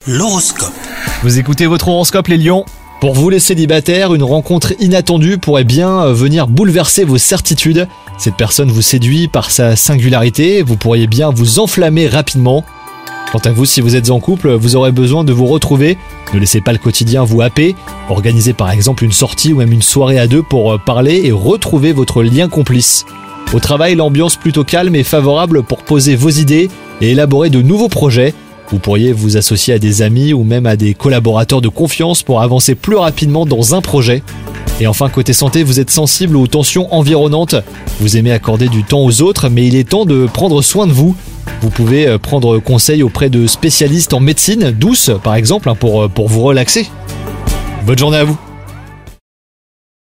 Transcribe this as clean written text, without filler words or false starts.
L'horoscope. Vous écoutez votre horoscope les lions. Pour vous les célibataires, une rencontre inattendue pourrait bien venir bouleverser vos certitudes. Cette personne vous séduit par sa singularité, vous pourriez bien vous enflammer rapidement. Quant à vous, si vous êtes en couple, vous aurez besoin de vous retrouver. Ne laissez pas le quotidien vous happer. Organisez par exemple une sortie ou même une soirée à deux pour parler et retrouver votre lien complice. Au travail, l'ambiance plutôt calme est favorable pour poser vos idées et élaborer de nouveaux projets. Vous pourriez vous associer à des amis ou même à des collaborateurs de confiance pour avancer plus rapidement dans un projet. Et enfin, côté santé, vous êtes sensible aux tensions environnantes. Vous aimez accorder du temps aux autres, mais il est temps de prendre soin de vous. Vous pouvez prendre conseil auprès de spécialistes en médecine douce, par exemple, pour vous relaxer. Bonne journée à vous.